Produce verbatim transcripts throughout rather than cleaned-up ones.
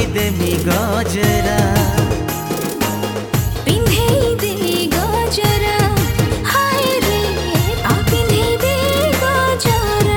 देमी गजरा पिंधेई दे गजरा हाय रे आ पिंधेई दे गजरा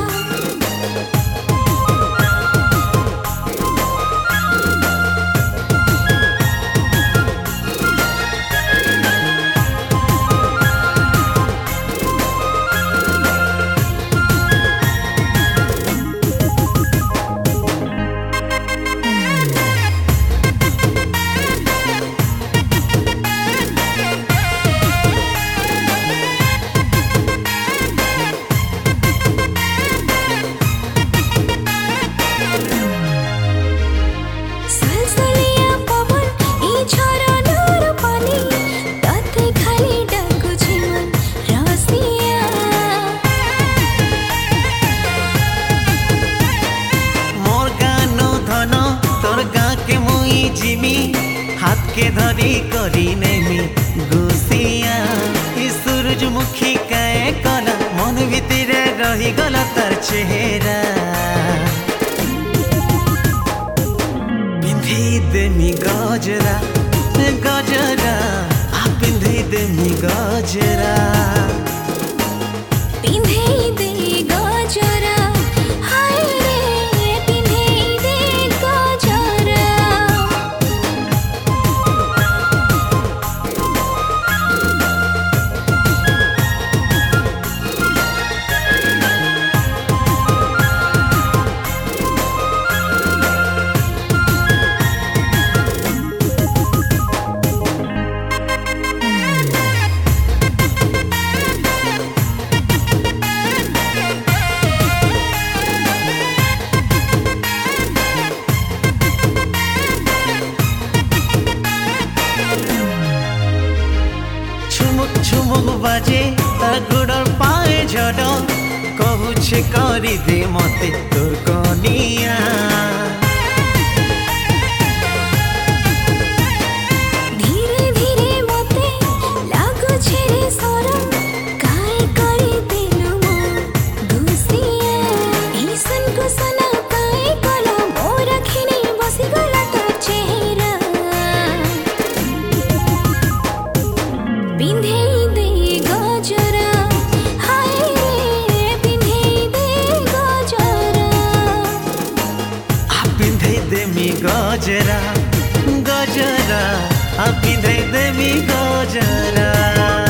हाथ के धरी करी नेमी गुसिया सूरजमुखी काए कला मन भीतर रही गला तार चेहरा पिंधे देमी गजरा गजरा आ पिंधे देमी गजरा पिंधेई दे गजरा हाय रे पिंधेई दे गजरा छुमुक बाजे तार गोड़र पाए झड़ कहूछे करी दे मते तोर कनिया धीरे धीरे मते लागुछे रे सरम काहे करी देलु मो गुसिया ऐसन को सना काहे कला मोर खिनी बसी गला तोर चेहरा पिंधेई दे गजरा हाय रे पिंधेई दे गजरा आ पिंधे देमी गजरा गजरा आ पिंधे देमी गजरा।